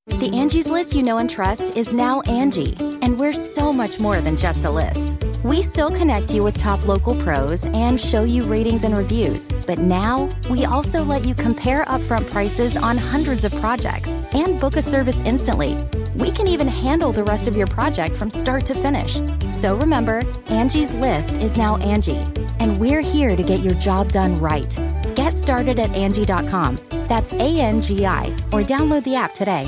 The Angie's List you know and trust is now Angie, and we're so much more than just a list. We still connect you with top local pros and show you ratings and reviews, but now we also let you compare upfront prices on hundreds of projects and book a service instantly. We can even handle the rest of your project from start to finish. So remember, Angie's List is now Angie, and we're here to get your job done right. Get started at Angie.com. That's ANGI, or download the app today.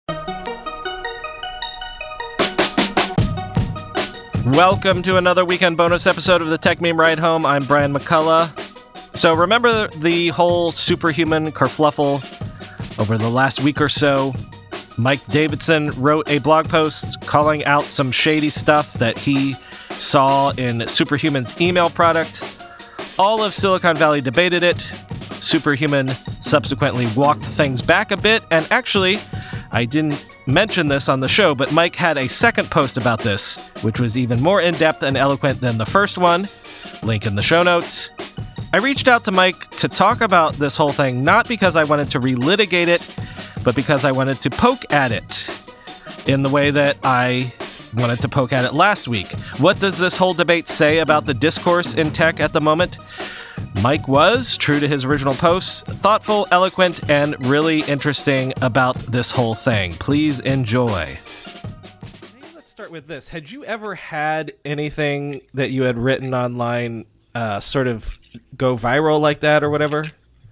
Welcome to another weekend bonus episode of the Tech Meme Ride Home. I'm Brian McCullough. So remember the whole superhuman kerfluffle over the last week or so? Mike Davidson wrote a blog post calling out some shady stuff that he saw in Superhuman's email product. All of Silicon Valley debated it. Superhuman subsequently walked things back a bit, and actually, I didn't mention this on the show, but Mike had a second post about this, which was even more in-depth and eloquent than the first one. Link in the show notes. I reached out to Mike to talk about this whole thing, not because I wanted to relitigate it, but because I wanted to poke at it in the way that I wanted to poke at it last week. What does this whole debate say about the discourse in tech at the moment? Mike was, true to his original posts, thoughtful, eloquent, and really interesting about this whole thing. Please enjoy. Maybe let's start with this. Had you ever had anything that you had written online sort of go viral like that or whatever?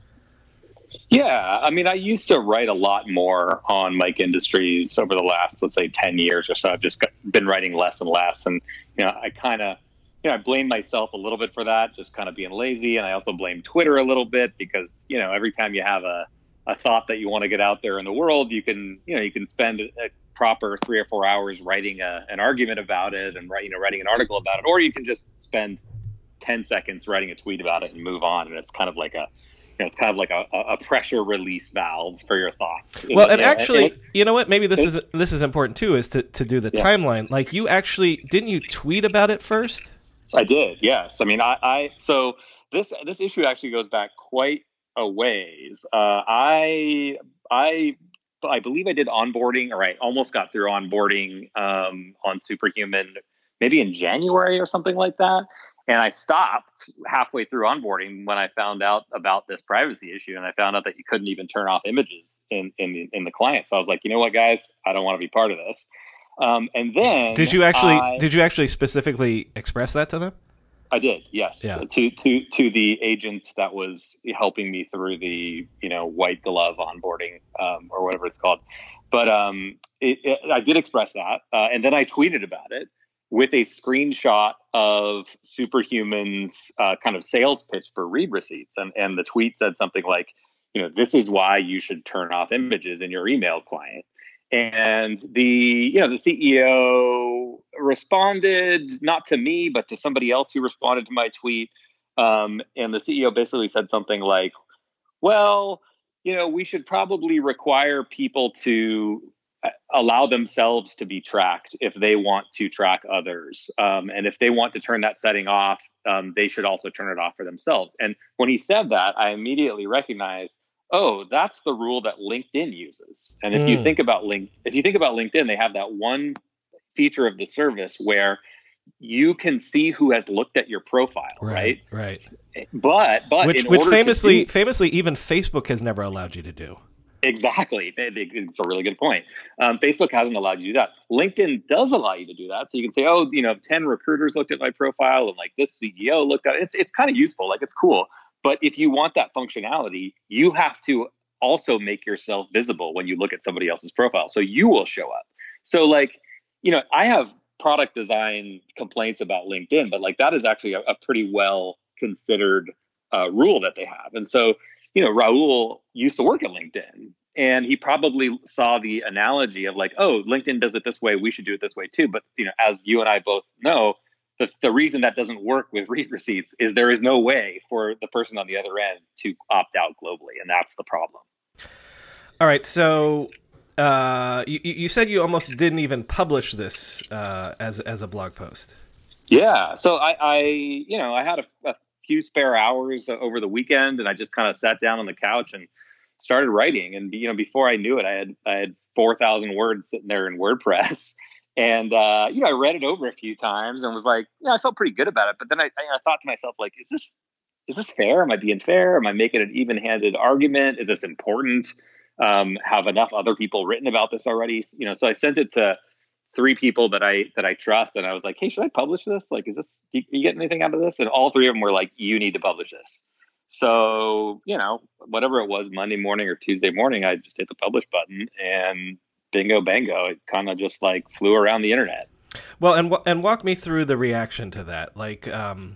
Yeah, I mean, I used to write a lot more on Mike Industries over the last, let's say, 10 years or so. I've just been writing less and less. And, I blame myself a little bit for that, just kind of being lazy. And I also blame Twitter a little bit because, every time you have a thought that you want to get out there in the world, you can spend a proper 3 or 4 hours writing an argument about it and writing an article about it. Or you can just spend 10 seconds writing a tweet about it and move on. And it's kind of like a pressure release valve for your thoughts. Well, and actually, you know what? Maybe this is important too, is to do the timeline. Like, you actually didn't you tweet about it first? I did, yes. I mean, so this issue actually goes back quite a ways. I believe I did onboarding, or I almost got through onboarding on Superhuman, maybe in January or something like that. And I stopped halfway through onboarding when I found out about this privacy issue, and I found out that you couldn't even turn off images in the client. So I was like, you know what, guys, I don't want to be part of this. And then did you actually specifically express that to them? I did, yes. Yeah. To the agent that was helping me through the white glove onboarding or whatever it's called. But I did express that, and then I tweeted about it with a screenshot of Superhuman's kind of sales pitch for read receipts. And the tweet said something like, this is why you should turn off images in your email client. And the CEO responded, not to me, but to somebody else who responded to my tweet. And the CEO basically said something like, well, we should probably require people to allow themselves to be tracked if they want to track others. And if they want to turn that setting off, they should also turn it off for themselves. And when he said that, I immediately recognized, oh, that's the rule that LinkedIn uses. And if you think about LinkedIn, they have that one feature of the service where you can see who has looked at your profile, right? Right. But which famously, even Facebook has never allowed you to do. Exactly. It's a really good point. Facebook hasn't allowed you to do that. LinkedIn does allow you to do that. So you can say, 10 recruiters looked at my profile and like this CEO looked at it. It's kind of useful. Like, it's cool. But if you want that functionality, you have to also make yourself visible when you look at somebody else's profile. So you will show up. So I have product design complaints about LinkedIn, but that is actually a pretty well considered rule that they have. And so, Raul used to work at LinkedIn, and he probably saw the analogy of LinkedIn does it this way, we should do it this way too. But, as you and I both know, the reason that doesn't work with read receipts is there is no way for the person on the other end to opt out globally. And that's the problem. All right. So you said you almost didn't even publish this as a blog post. Yeah. So I had a few spare hours over the weekend, and I just kind of sat down on the couch and started writing. And, before I knew it, I had 4,000 words sitting there in WordPress. And, I read it over a few times and was like, I felt pretty good about it. But then I thought to myself, like, is this fair? Am I being fair? Am I making an even-handed argument? Is this important? Have enough other people written about this already? So I sent it to 3 people that I trust. And I was like, hey, should I publish this? Like, you get anything out of this? And all 3 of them were like, you need to publish this. So, whatever it was, Monday morning or Tuesday morning, I just hit the publish button and bingo, bango. It kind of just like flew around the internet. Well, and walk me through the reaction to that. Like,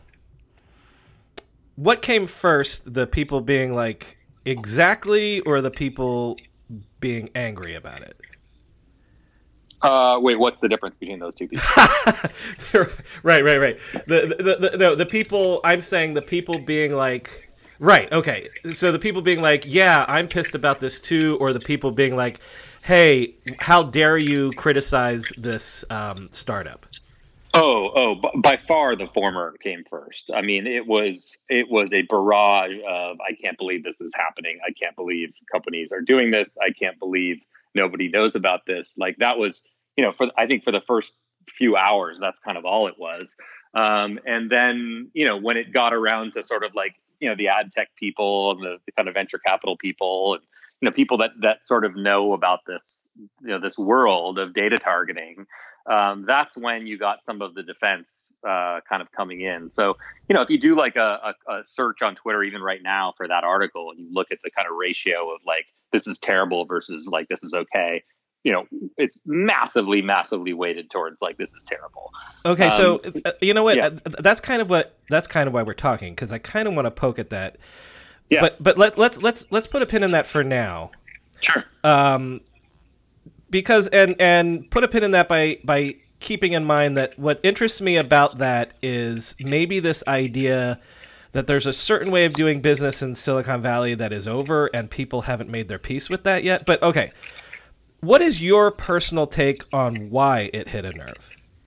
what came first, the people being like, exactly, or the people being angry about it? Wait, what's the difference between those two people? Right. The people, I'm saying the people being like, right, okay. So the people being like, yeah, I'm pissed about this too, or the people being like, hey, how dare you criticize this startup? By far the former came first. I mean, it was a barrage of, I can't believe this is happening. I can't believe companies are doing this. I can't believe nobody knows about this. Like, that was, I think for the first few hours, that's kind of all it was. And then, when it got around to sort of like, the ad tech people and the kind of venture capital people and, people that sort of know about this, this world of data targeting, that's when you got some of the defense kind of coming in. So, if you do like a search on Twitter, even right now for that article, and you look at the kind of ratio of like, this is terrible versus like, this is okay, it's massively weighted towards like, this is terrible. Okay. So you know what, yeah. That's kind of why we're talking. 'Cause I kind of want to poke at that. Yeah. But let's put a pin in that for now. Sure. Because and put a pin in that by keeping in mind that what interests me about that is maybe this idea that there's a certain way of doing business in Silicon Valley that is over and people haven't made their peace with that yet. But okay, what is your personal take on why it hit a nerve?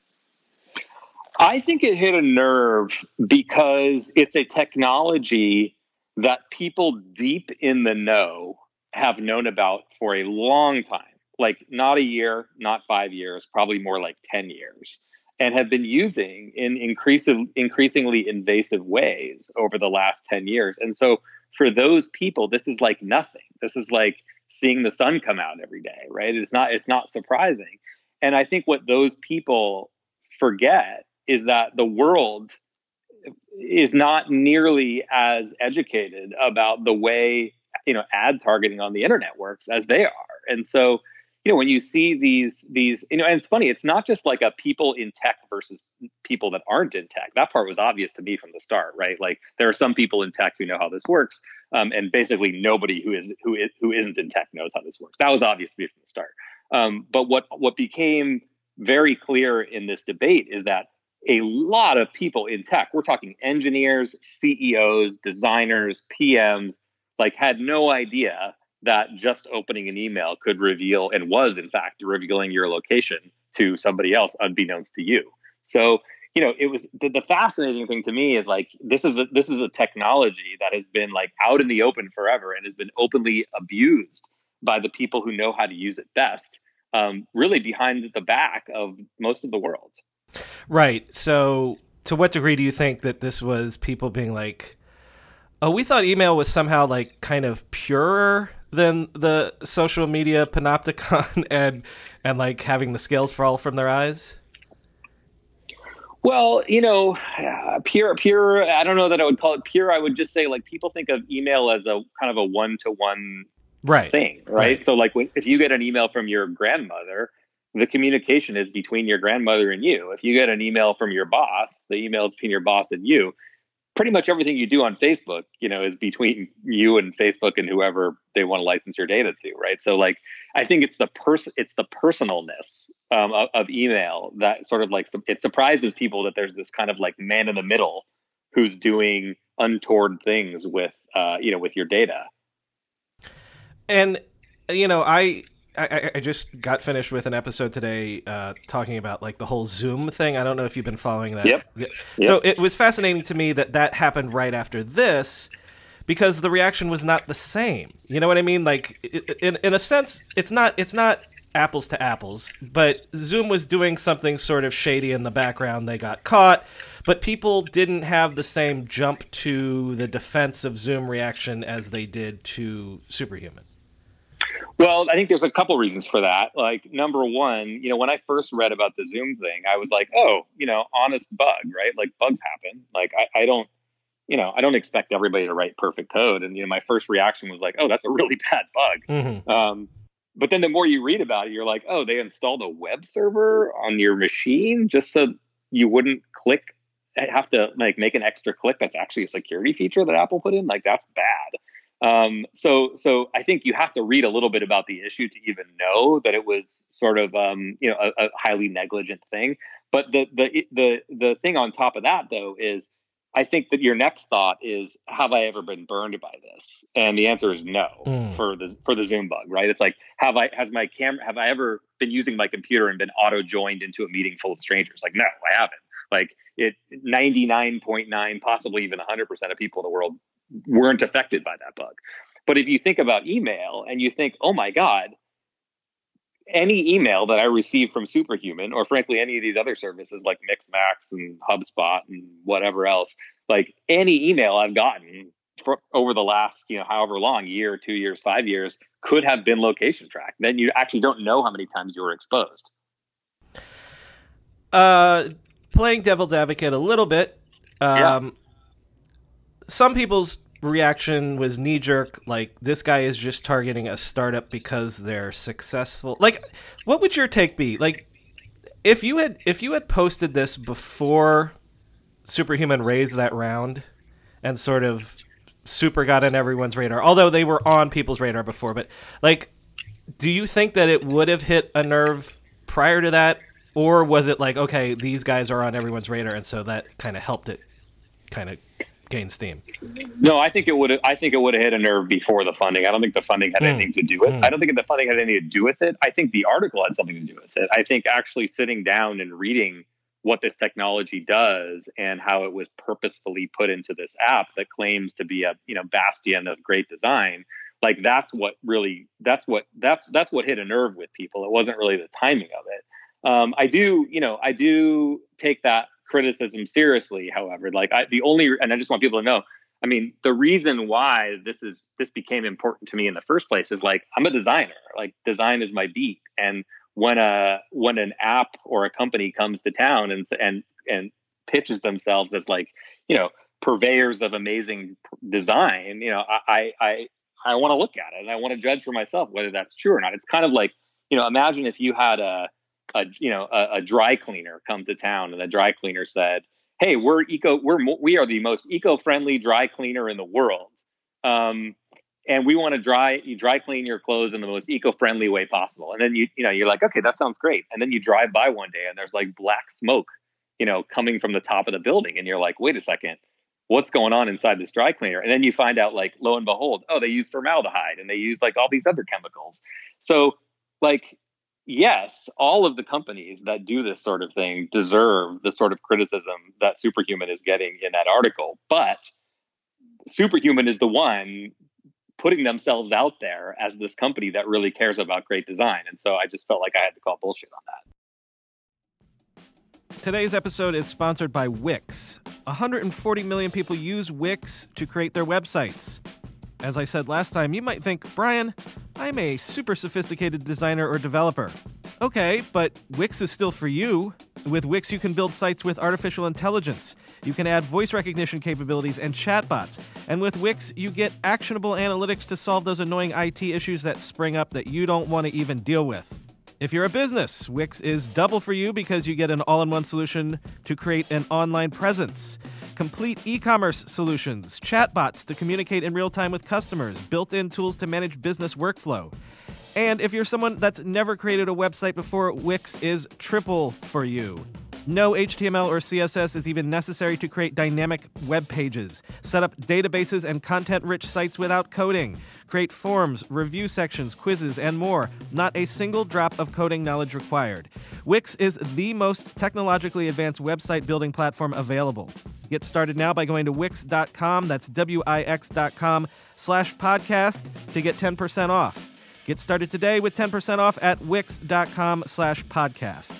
I think it hit a nerve because it's a technology that people deep in the know have known about for a long time. Like, not a year, not 5 years, probably more like 10 years, and have been using in increasingly invasive ways over the last 10 years. And so for those people, this is like nothing. This is like seeing the sun come out every day, right? It's not surprising. And I think what those people forget is that the world is not nearly as educated about the way, ad targeting on the internet works as they are. And so, when you see these, and it's funny, it's not just like a people in tech versus people that aren't in tech. That part was obvious to me from the start, right? Like, there are some people in tech who know how this works, and basically nobody who isn't in tech knows how this works. That was obvious to me from the start. But what became very clear in this debate is that a lot of people in tech, we're talking engineers, CEOs, designers, PMs, like, had no idea that just opening an email could reveal, and was in fact revealing, your location to somebody else unbeknownst to you. So, it was the fascinating thing to me is like, this is a technology that has been like out in the open forever and has been openly abused by the people who know how to use it best, really behind the back of most of the world. Right. So to what degree do you think that this was people being like, oh, we thought email was somehow like kind of purer than the social media panopticon and like having the scales fall from their eyes? Well, pure, I don't know that I would call it pure. I would just say like people think of email as a kind of a one-to-one thing, right? So like if you get an email from your grandmother, the communication is between your grandmother and you. If you get an email from your boss, the email is between your boss and you. Pretty much everything you do on Facebook, is between you and Facebook and whoever they want to license your data to, right? So like, I think it's the personalness of email that sort of like, it surprises people that there's this kind of like man in the middle who's doing untoward things with your data. And, I just got finished with an episode today talking about like the whole Zoom thing. I don't know if you've been following that. Yep. So it was fascinating to me that happened right after this, because the reaction was not the same. You know what I mean? Like, in a sense, it's not apples to apples, but Zoom was doing something sort of shady in the background. They got caught, but people didn't have the same jump to the defense of Zoom reaction as they did to Superhuman. Well, I think there's a couple reasons for that. Like, number one, when I first read about the Zoom thing, I was like, oh, honest bug, right? Like, bugs happen. Like, I don't expect everybody to write perfect code. And, my first reaction was like, oh, that's a really bad bug. Mm-hmm. But then the more you read about it, you're like, oh, they installed a web server on your machine just so you wouldn't have to make an extra click. That's actually a security feature that Apple put in. Like, that's bad. So I think you have to read a little bit about the issue to even know that it was sort of, a highly negligent thing. But the thing on top of that, though, is I think that your next thought is, have I ever been burned by this? And the answer is no for the Zoom bug, right? It's like, have I ever been using my computer and been auto joined into a meeting full of strangers? Like, no, I haven't. Like, 99.9, possibly even 100% of people in the world weren't affected by that bug. But if you think about email and you think, oh my God, any email that I receive from Superhuman, or frankly, any of these other services like Mixmax and HubSpot and whatever else, like any email I've gotten over the last, however long, year, 2 years, 5 years, could have been location tracked. Then you actually don't know how many times you were exposed. Playing devil's advocate a little bit, some people's reaction was knee-jerk, like, this guy is just targeting a startup because they're successful. Like, what would your take be? Like, if you had posted this before Superhuman raised that round and sort of super got on everyone's radar, although they were on people's radar before, but, like, do you think that it would have hit a nerve prior to that? Or was it like, okay, these guys are on everyone's radar, and so that kind of helped it kind of gain steam? No, I think it would have hit a nerve before the funding. I don't think the funding had anything to do with it. I don't think the funding had anything to do with it. I think the article had something to do with it. I think actually sitting down and reading what this technology does and how it was purposefully put into this app that claims to be a bastion of great design, like that's what hit a nerve with people. It wasn't really the timing of it. I do take that criticism seriously. However, and I just want people to know, I mean, the reason why this became important to me in the first place is, like, I'm a designer. Like, design is my beat. And when an app or a company comes to town and pitches themselves as, like, purveyors of amazing design, I want to look at it and I want to judge for myself whether that's true or not. It's kind of like, imagine if you had a dry cleaner come to town and the dry cleaner said, hey, we are the most eco-friendly dry cleaner in the world. And we want to dry clean your clothes in the most eco-friendly way possible. And then you're like, okay, that sounds great. And then you drive by one day and there's like black smoke, coming from the top of the building. And you're like, wait a second, what's going on inside this dry cleaner? And then you find out, like, lo and behold, oh, they use formaldehyde and they use like all these other chemicals. So, like, yes, all of the companies that do this sort of thing deserve the sort of criticism that Superhuman is getting in that article. But Superhuman is the one putting themselves out there as this company that really cares about great design. And so I just felt like I had to call bullshit on that. Today's episode is sponsored by Wix. 140 million people use Wix to create their websites. As I said last time, you might think, Brian, I'm a super sophisticated designer or developer. Okay, but Wix is still for you. With Wix, you can build sites with artificial intelligence. You can add voice recognition capabilities and chatbots. And with Wix, you get actionable analytics to solve those annoying IT issues that spring up that you don't want to even deal with. If you're a business, Wix is double for you because you get an all-in-one solution to create an online presence. Complete e-commerce solutions, chatbots to communicate in real time with customers, built-in tools to manage business workflow. And if you're someone that's never created a website before, Wix is triple for you. No HTML or CSS is even necessary to create dynamic web pages, set up databases and content-rich sites without coding, create forms, review sections, quizzes, and more. Not a single drop of coding knowledge required. Wix is the most technologically advanced website building platform available. Get started now by going to Wix.com. That's Wix.com/podcast to get 10% off. Get started today with 10% off at Wix.com/podcast.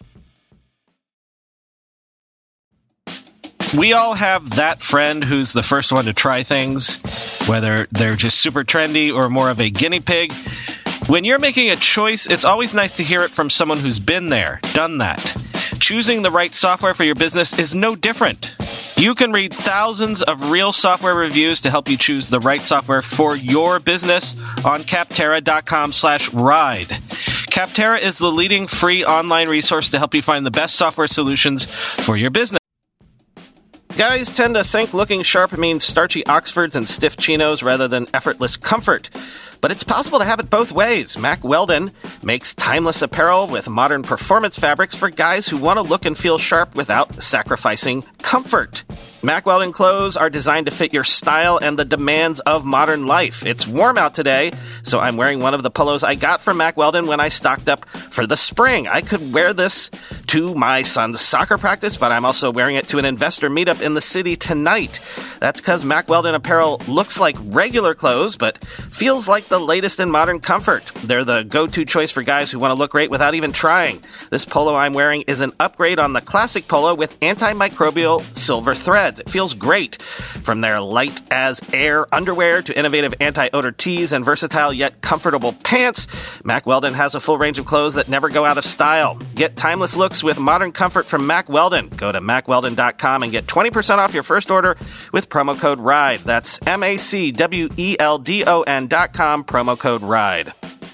We all have that friend who's the first one to try things, whether they're just super trendy or more of a guinea pig. When you're making a choice, it's always nice to hear it from someone who's been there, done that. Choosing the right software for your business is no different. You can read thousands of real software reviews to help you choose the right software for your business on Capterra.com/ride. Capterra is the leading free online resource to help you find the best software solutions for your business. Guys tend to think looking sharp means starchy Oxfords and stiff chinos rather than effortless comfort. But it's possible to have it both ways. Mack Weldon makes timeless apparel with modern performance fabrics for guys who want to look and feel sharp without sacrificing comfort. Mack Weldon clothes are designed to fit your style and the demands of modern life. It's warm out today, so I'm wearing one of the polos I got from Mack Weldon when I stocked up for the spring. I could wear this to my son's soccer practice, but I'm also wearing it to an investor meetup in the city tonight. That's because Mack Weldon apparel looks like regular clothes, but feels like the latest in modern comfort. They're the go-to choice for guys who want to look great without even trying. This polo I'm wearing is an upgrade on the classic polo with antimicrobial silver threads. It feels great. From their light as air underwear to innovative anti-odor tees and versatile yet comfortable pants, Mack Weldon has a full range of clothes that never go out of style. Get timeless looks with modern comfort from Mack Weldon. Go to MackWeldon.com and get 20% off your first order with promo code RIDE. That's MackWeldon.com, promo code RIDE.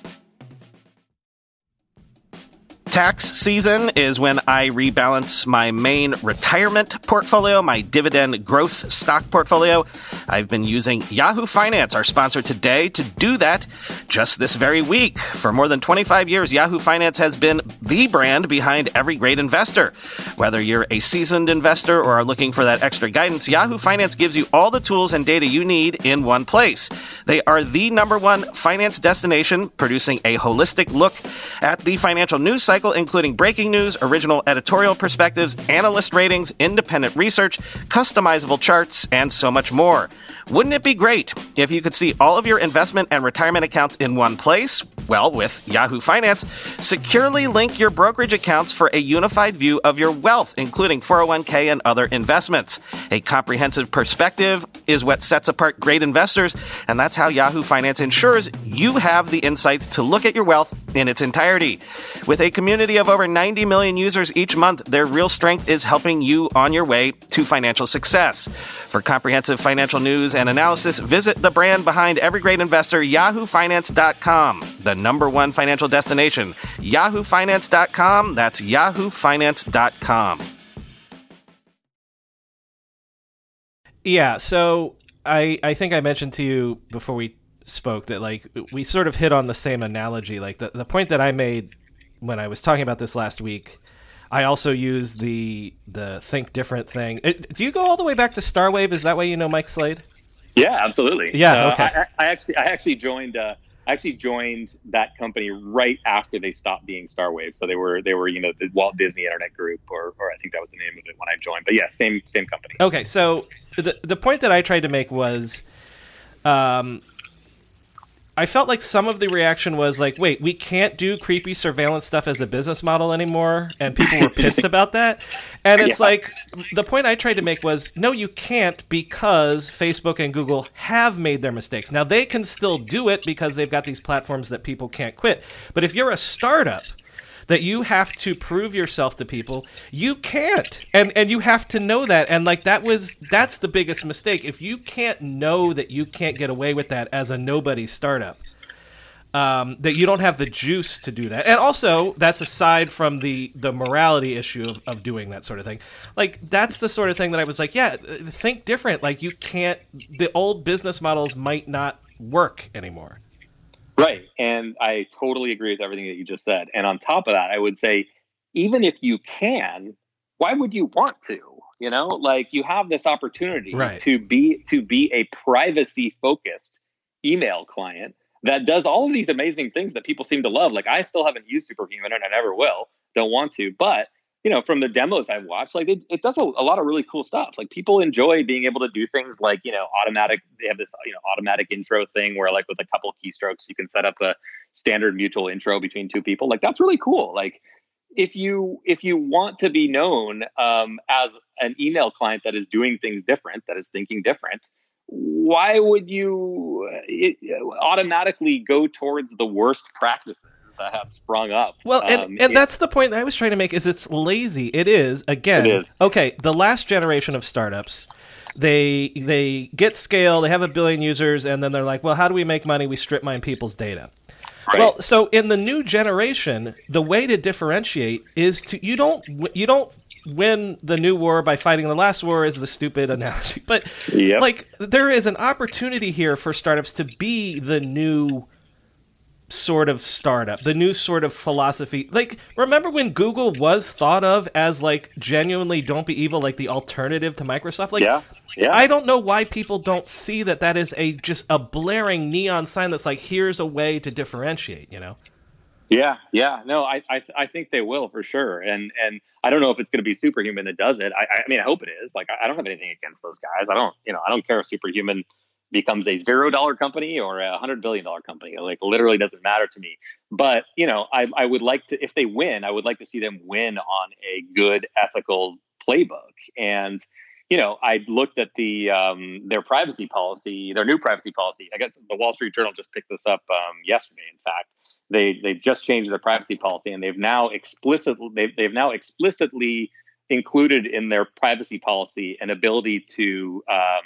Tax season is when I rebalance my main retirement portfolio, my dividend growth stock portfolio. I've been using Yahoo Finance, our sponsor today, to do that just this very week. For more than 25 years, Yahoo Finance has been the brand behind every great investor. Whether you're a seasoned investor or are looking for that extra guidance, Yahoo Finance gives you all the tools and data you need in one place. They are the #1 finance destination, producing a holistic look at the financial news cycle, including breaking news, original editorial perspectives, analyst ratings, independent research, customizable charts, and so much more. Wouldn't it be great if you could see all of your investment and retirement accounts in one place? Well, with Yahoo Finance, securely link your brokerage accounts for a unified view of your wealth, including 401k and other investments. A comprehensive perspective is what sets apart great investors, and that's how Yahoo Finance ensures you have the insights to look at your wealth in its entirety. With a community of over 90 million users each month, their real strength is helping you on your way to financial success. For comprehensive financial news and analysis, visit the brand behind every great investor, yahoofinance.com, the #1 financial destination. yahoofinance.com, that's yahoofinance.com. Yeah, so I think I mentioned to you before we spoke that, like, we sort of hit on the same analogy. Like, the point that I made when I was talking about this last week, I also use the think different thing. Do you go all the way back to Starwave? Is that why you know Mike Slade? Yeah, absolutely. Yeah, okay. I actually joined that company right after they stopped being Starwave. So they were the Walt Disney Internet Group, or I think that was the name of it when I joined. But yeah, same company. Okay, so the point that I tried to make was, I felt like some of the reaction was like, wait, we can't do creepy surveillance stuff as a business model anymore, and people were pissed about that. And it's like, the point I tried to make was, no, you can't, because Facebook and Google have made their mistakes. Now, they can still do it because they've got these platforms that people can't quit. But if you're a startup that you have to prove yourself to people, you can't. And you have to know that. And like that's the biggest mistake. If you can't know that you can't get away with that as a nobody startup, that you don't have the juice to do that. And also, that's aside from the morality issue of doing that sort of thing. Like, that's the sort of thing that I was like, yeah, think different. Like, you can't, the old business models might not work anymore. Right. And I totally agree with everything that you just said. And on top of that, I would say, even if you can, why would you want to? You know, like, you have this opportunity to be a privacy focused email client that does all of these amazing things that people seem to love. Like, I still haven't used Superhuman, and I never will, don't want to, but from the demos I've watched, like it does a lot of really cool stuff. Like people enjoy being able to do things like, automatic. They have this, automatic intro thing where like with a couple of keystrokes, you can set up a standard mutual intro between two people. Like that's really cool. Like if you want to be known as an email client that is doing things different, that is thinking different, why would you automatically go towards the worst practices that have sprung up? Well, and that's the point that I was trying to make, is it's lazy. It is, again. It is. Okay, the last generation of startups, they get scale, they have 1 billion users, and then they're like, well, how do we make money? We strip mine people's data. Right. Well, so in the new generation, the way to differentiate is you don't win the new war by fighting the last war, is the stupid analogy. But yep. like there is an opportunity here for startups to be the new sort of startup, the new sort of philosophy. Like, remember when Google was thought of as like genuinely don't be evil, like the alternative to Microsoft? Like, yeah. I don't know why people don't see that is just a blaring neon sign that's like, here's a way to differentiate, Yeah. No, I think they will for sure. And I don't know if it's going to be Superhuman that does it. I mean, I hope it is. Like, I don't have anything against those guys. I don't care if Superhuman becomes a $0 company or a $100 billion company. Like, literally doesn't matter to me. But, I would like to, if they win, I would like to see them win on a good ethical playbook. And, I looked at their new privacy policy. I guess the Wall Street Journal just picked this up yesterday. In fact, they've just changed their privacy policy, and they've now explicitly included in their privacy policy an ability to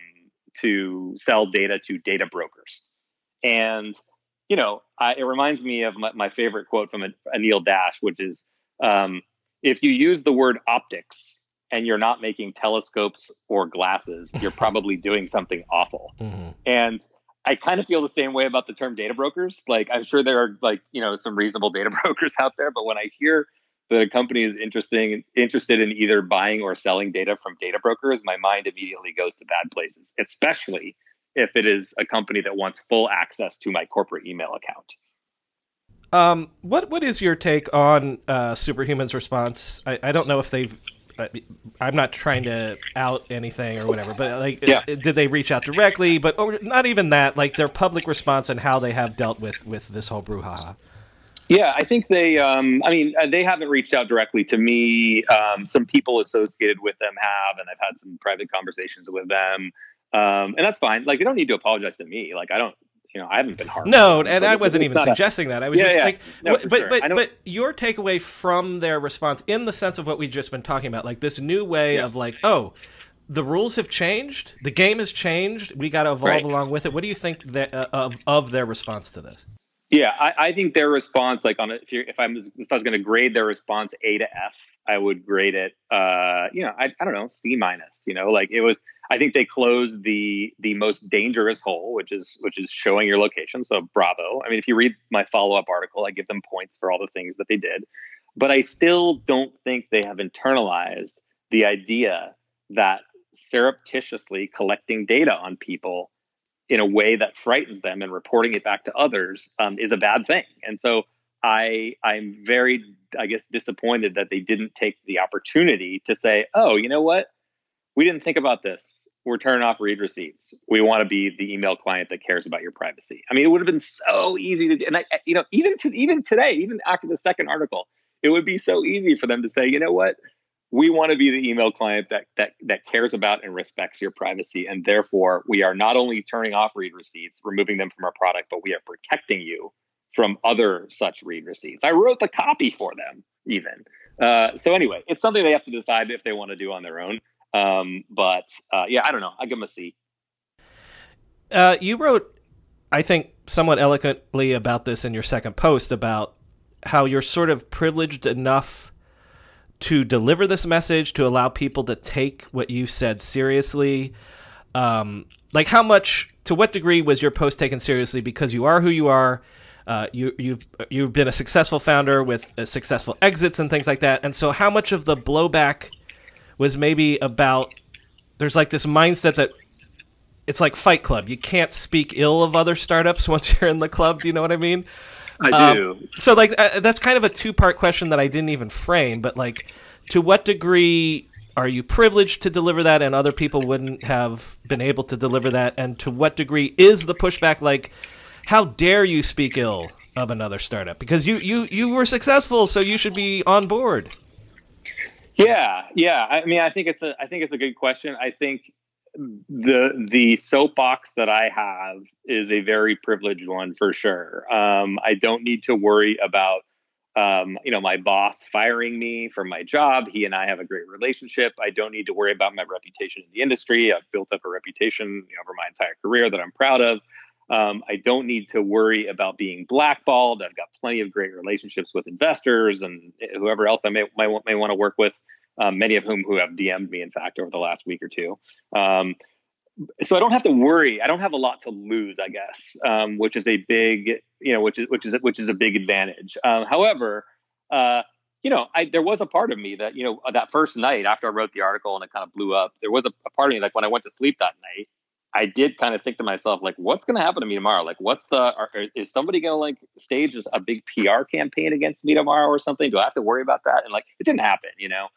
sell data to data brokers. And it reminds me of my favorite quote from Anil Dash, which is, if you use the word optics and you're not making telescopes or glasses, you're probably doing something awful. Mm-hmm. And I kind of feel the same way about the term data brokers. Like, I'm sure there are some reasonable data brokers out there, but when I hear the company is interested in either buying or selling data from data brokers, my mind immediately goes to bad places, especially if it is a company that wants full access to my corporate email account. What is your take on Superhuman's response? I don't know if they've. I'm not trying to out anything or whatever, but did they reach out directly? Or not even that. Like their public response and how they have dealt with this whole brouhaha. Yeah, I think they. They haven't reached out directly to me. Some people associated with them have, and I've had some private conversations with them, and that's fine. Like, they don't need to apologize to me. Like, I don't. I haven't been harmed. No, and I wasn't even suggesting that. I was but your takeaway from their response, in the sense of what we've just been talking about, like this new way of like, oh, the rules have changed, the game has changed, we got to evolve along with it. What do you think of their response to this? Yeah, I think their response, like if I was going to grade their response A to F, I would grade it, I don't know, C minus. Like it was. I think they closed the most dangerous hole, which is showing your location. So bravo. I mean, if you read my follow-up article, I give them points for all the things that they did, but I still don't think they have internalized the idea that surreptitiously collecting data on people in a way that frightens them and reporting it back to others is a bad thing. And so I'm very, disappointed that they didn't take the opportunity to say, oh, you know what? We didn't think about this. We're turning off read receipts. We want to be the email client that cares about your privacy. I mean, it would have been so easy to do. And even today, even after the second article, it would be so easy for them to say, you know what? We want to be the email client that cares about and respects your privacy. And therefore, we are not only turning off read receipts, removing them from our product, but we are protecting you from other such read receipts. I wrote the copy for them even. So anyway, it's something they have to decide if they want to do on their own. I don't know. I give them a C. You wrote, I think, somewhat eloquently about this in your second post, about how you're sort of privileged enough to deliver this message, to allow people to take what you said seriously. Like how much, to what degree was your post taken seriously because you are who you are? You've been a successful founder with successful exits and things like that. And so how much of the blowback was maybe about, there's like this mindset that it's like Fight Club. You can't speak ill of other startups once you're in the club. Do you know what I mean? I do. So like that's kind of a two-part question that I didn't even frame, but like to what degree are you privileged to deliver that and other people wouldn't have been able to deliver that? And to what degree is the pushback like, how dare you speak ill of another startup? Because you were successful, so you should be on board. Yeah. I mean, I think it's a good question. I think the soapbox that I have is a very privileged one for sure. I don't need to worry about my boss firing me from my job. He and I have a great relationship. I don't need to worry about my reputation in the industry. I've built up a reputation over my entire career that I'm proud of. I don't need to worry about being blackballed. I've got plenty of great relationships with investors and whoever else I may want to work with, many of whom who have DM'd me, in fact, over the last week or two. So I don't have to worry. I don't have a lot to lose, I guess, which is a big, which is a big advantage. However, there was a part of me that, that first night after I wrote the article and it kind of blew up, there was a part of me, like when I went to sleep that night, I did kind of think to myself, like, what's going to happen to me tomorrow? Like, is somebody going to like stage a big PR campaign against me tomorrow or something? Do I have to worry about that? And like, it didn't happen,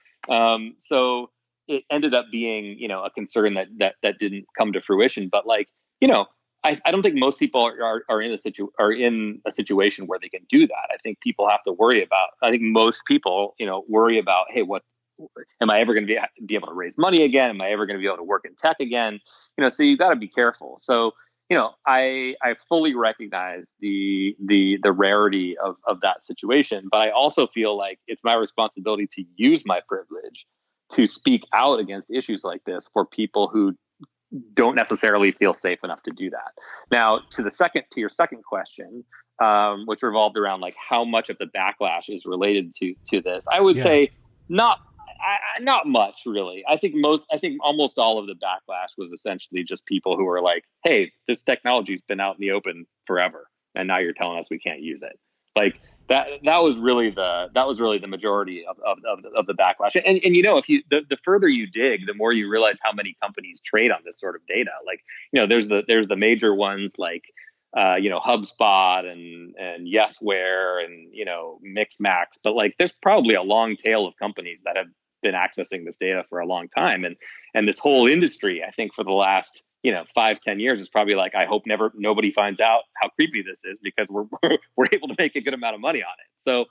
so it ended up being, a concern that didn't come to fruition. But like, I don't think most people are in a situation where they can do that. I think people have to worry about, I think most people, worry about, hey, what, am I ever going to be able to raise money again? Am I ever going to be able to work in tech again? So you got to be careful. So, I fully recognize the rarity of that situation, but I also feel like it's my responsibility to use my privilege to speak out against issues like this for people who don't necessarily feel safe enough to do that. Now, to your second question, which revolved around like how much of the backlash is related to this, I would say not much really. I think almost all of the backlash was essentially just people who were like, hey, this technology's been out in the open forever, and now you're telling us we can't use it. Like that was really the majority of the backlash. And if you the further you dig, the more you realize how many companies trade on this sort of data. Like, there's the major ones like HubSpot and Yesware and Mixmax, but like there's probably a long tail of companies that have been accessing this data for a long time, and this whole industry, I think, for the last 5-10 years is probably like, I hope nobody finds out how creepy this is, because we're able to make a good amount of money on it. So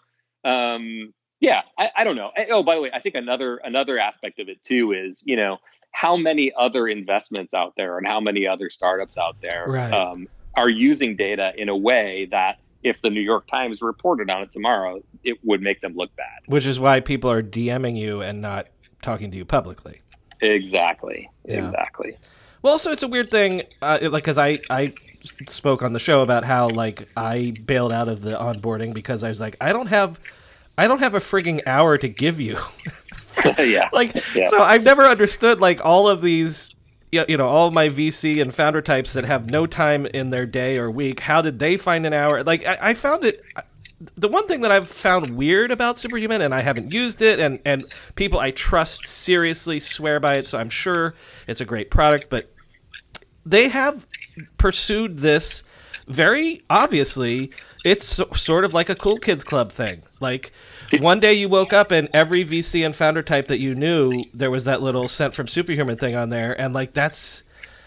I don't know. Oh, by the way, I think another aspect of it too is how many other investments out there and how many other startups out there are using data in a way that if the New York Times reported on it tomorrow, it would make them look bad. Which is why people are DMing you and not talking to you publicly. Exactly. Yeah. Exactly. Well, also it's a weird thing, because I spoke on the show about how like I bailed out of the onboarding because I was like, I don't have a frigging hour to give you. Yeah. So I've never understood like all of these, all of my VC and founder types that have no time in their day or week. How did they find an hour? Like I found it. The one thing that I've found weird about Superhuman, and I haven't used it, and people I trust seriously swear by it, so I'm sure it's a great product, but they have pursued this very obviously. It's sort of like a cool kids club thing. Like one day you woke up and every VC and founder type that you knew, there was that little Sent from Superhuman thing on there, and like that's,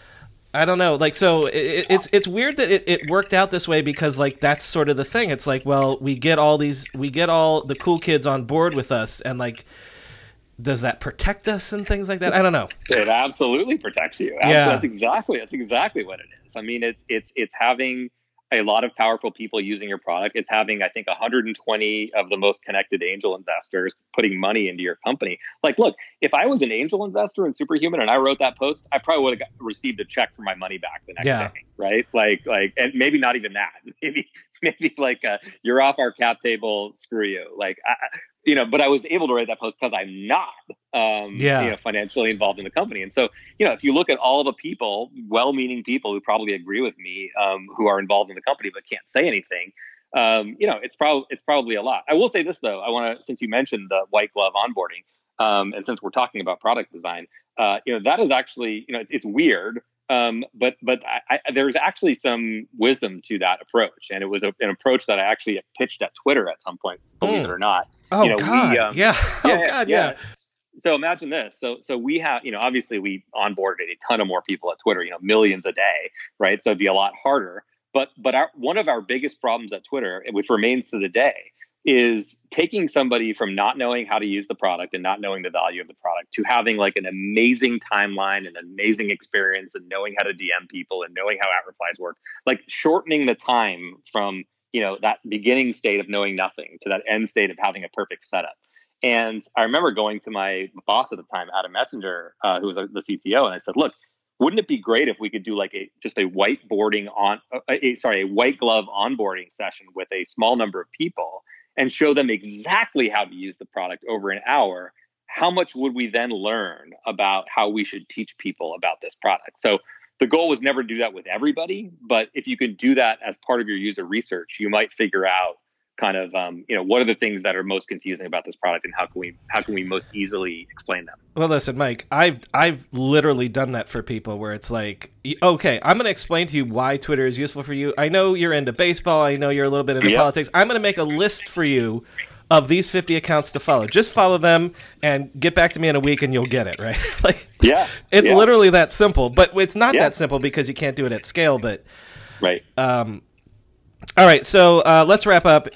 I don't know, like, so it's weird that it worked out this way, because like that's sort of the thing. It's like, well, we get all the cool kids on board with us, and like, does that protect us and things like that? I don't know. It absolutely protects you. Yeah. That's exactly what it is. I mean, it's having a lot of powerful people using your product. It's having, I think, 120 of the most connected angel investors putting money into your company. Like, look, if I was an angel investor in Superhuman and I wrote that post, I probably would have received a check for my money back the next day, right? Like, and maybe not even that. Maybe like you're off our cap table, screw you. Like, but I was able to write that post because I'm not, financially involved in the company. And so, if you look at all the people, well-meaning people who probably agree with me, who are involved in the company but can't say anything, it's probably a lot. I will say this though. I want to, since you mentioned the white glove onboarding, and since we're talking about product design, that is actually, it's weird. But there's actually some wisdom to that approach, and it was an approach that I actually pitched at Twitter at some point, believe it or not. Oh, God, yeah. Oh, God, yeah. So imagine this. So we have, obviously we onboarded a ton of more people at Twitter, millions a day, right? So it'd be a lot harder. But one of our biggest problems at Twitter, which remains to the day, is taking somebody from not knowing how to use the product and not knowing the value of the product to having like an amazing timeline and amazing experience and knowing how to DM people and knowing how @replies work, like shortening the time from, that beginning state of knowing nothing to that end state of having a perfect setup. And I remember going to my boss at the time, Adam Messenger, who was the CTO, and I said, look, wouldn't it be great if we could do like a white glove onboarding session with a small number of people and show them exactly how to use the product over an hour? How much would we then learn about how we should teach people about this product? So the goal was never to do that with everybody, but if you can do that as part of your user research, you might figure out kind of, what are the things that are most confusing about this product, and how can we most easily explain them? Well, listen, Mike, I've literally done that for people where it's like, okay, I'm going to explain to you why Twitter is useful for you. I know you're into baseball. I know you're a little bit into politics. I'm going to make a list for you of these 50 accounts to follow. Just follow them and get back to me in a week and you'll get it, right? It's literally that simple, but it's not that simple because you can't do it at scale, but right. All right, so let's wrap up.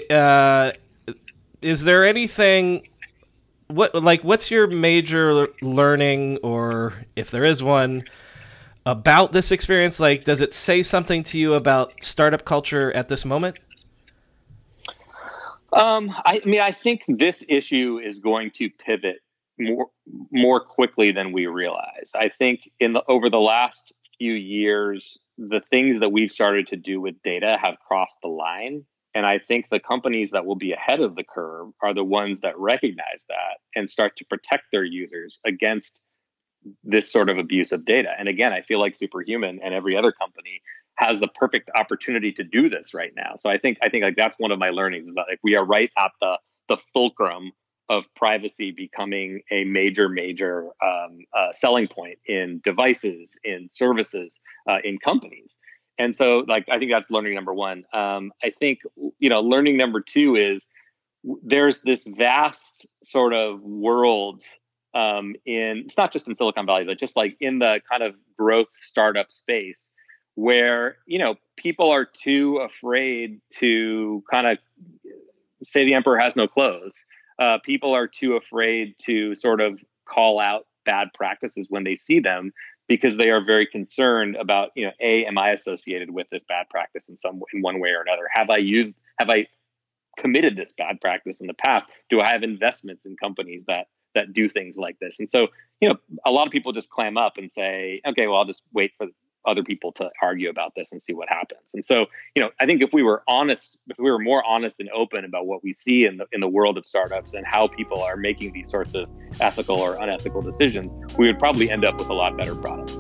Is there anything? What's your major learning, or if there is one, about this experience? Like, does it say something to you about startup culture at this moment? I think this issue is going to pivot more quickly than we realize. I think over the last few years, the things that we've started to do with data have crossed the line. And I think the companies that will be ahead of the curve are the ones that recognize that and start to protect their users against this sort of abuse of data. And again, I feel like Superhuman and every other company has the perfect opportunity to do this right now. So I think like that's one of my learnings, is that like we are right at the fulcrum of privacy becoming a major selling point in devices, in services, in companies. And so I think that's learning number one. I think, learning number two is there's this vast sort of world it's not just in Silicon Valley, but just like in the kind of growth startup space where, people are too afraid to kind of say the emperor has no clothes. People are too afraid to sort of call out bad practices when they see them, because they are very concerned about, am I associated with this bad practice in one way or another? Have I committed this bad practice in the past? Do I have investments in companies that do things like this? And so, a lot of people just clam up and say, okay, well, I'll just wait for other people to argue about this and see what happens. And so, I think if we were more honest and open about what we see in the world of startups and how people are making these sorts of ethical or unethical decisions, we would probably end up with a lot better products.